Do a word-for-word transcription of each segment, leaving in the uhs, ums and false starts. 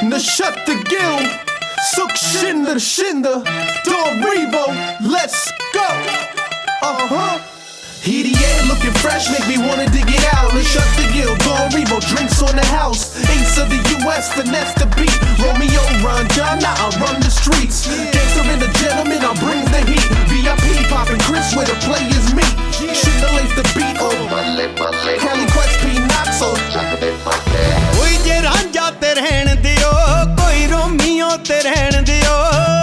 Nashut the Gill, Suk Shinder Shinder, Don Revo, let's go. Uh-huh. Heat the air, looking fresh, make me wanna dig it out. Nashut the Gill, Don Revo, drinks on the house. Ace of the U S, finesse the beat. Romeo run, John, now I run the streets. Gangster and a gentleman, I bring the heat. V I P poppin' Chris where the players meet. Shouldn't lace the beat, oh. Cali Quest P Knox, oh. कोई जे रांझा ते रहन दियो, कोई Romeo ते रहन दियो,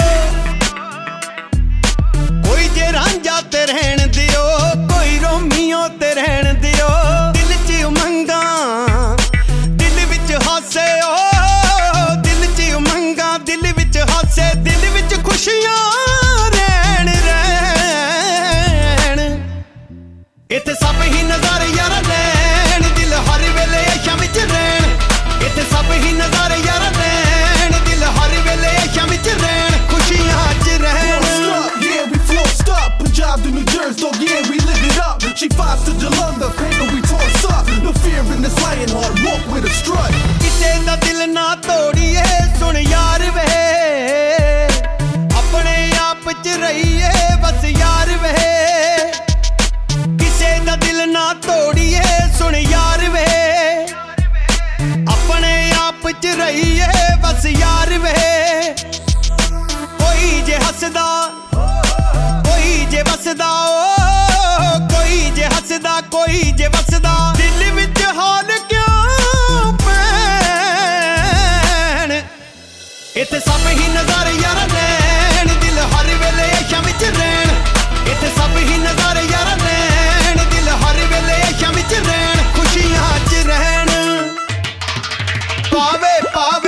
कोई जे रांझा ते रहन दियो, कोई रोमियो ते रहन दियो। दिल च उमंगा, दिल विच हासे ओ, दिल च उमंगा, दिल विच हासे, दिल विच खुशियां रहन रहन। इत्थे सब ही नज़ारे यारा लैन, दिल हर वेले अशां विच रहन। इत्थे सब ही नज़ारे यारा लैन, दिल हर वेले अशां विच रहन, खुशियां च रहन। Yeah, we flossed up, Punjab to New Jersey, dog, yeah, we live it up. She fives to Jalunda, paper we toss up. No fear in this lion heart, walk with a strut. किसे दा दिल ना तोड़िए, सुन यार वे, अपने आप च रहिए बस यार वे। किसे दा दिल ना तोड़िए, सुन यार वे, अपने आप च रहिए बस यार वे। कोई जे हसदा, कोई जे वसदा, ओ कोई जे हसदा, कोई जे वसदा, दिल विच हाल क्यों पैण। इत्थे सब ही नज़ारे यारा लैन, दिल हर वेले अशां विच रहन। इत्थे सब ही नज़ारे यारा लैन, दिल हर वेले अशां विच रहन, खुशियां च रहन। पावे पावे